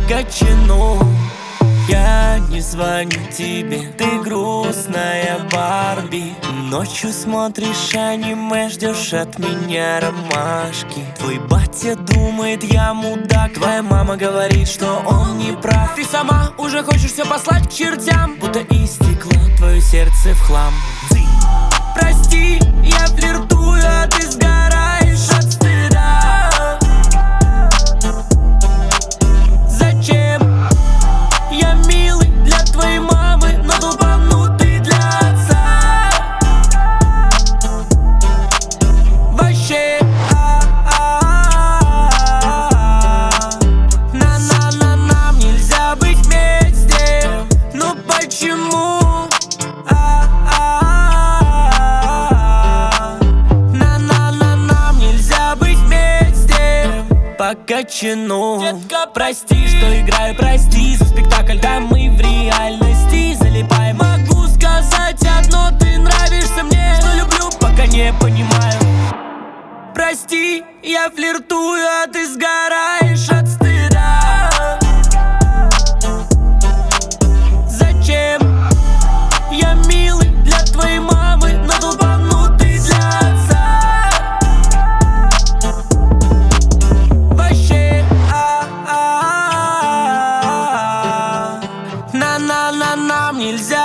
качану. Я не звоню тебе, ты грустная Барби. Ночью смотришь аниме, ждешь от меня ромашки. Твой батя думает, я мудак, твоя мама говорит, что он не прав. Ты сама уже хочешь все послать к чертям, будто истекло твое сердце в хлам. Прости, я флиртую, а ты сгораешь от стыда. Зачем? Я милый для твоей мамы, но долбанутый для отца. Вообще нам нельзя быть вместе. Ну почему? Нам нельзя быть вместе. По качану. Детка, прости, что играю, прости за спектакль. Да мы в реальности залипаем. Могу сказать одно, ты нравишься мне. Что люблю, пока не понимаю. Прости, я флиртую, а ты сгораешь от стыда. Зачем? Я милый для твоей мамы, но долбанутый для отца. Вообще нам нельзя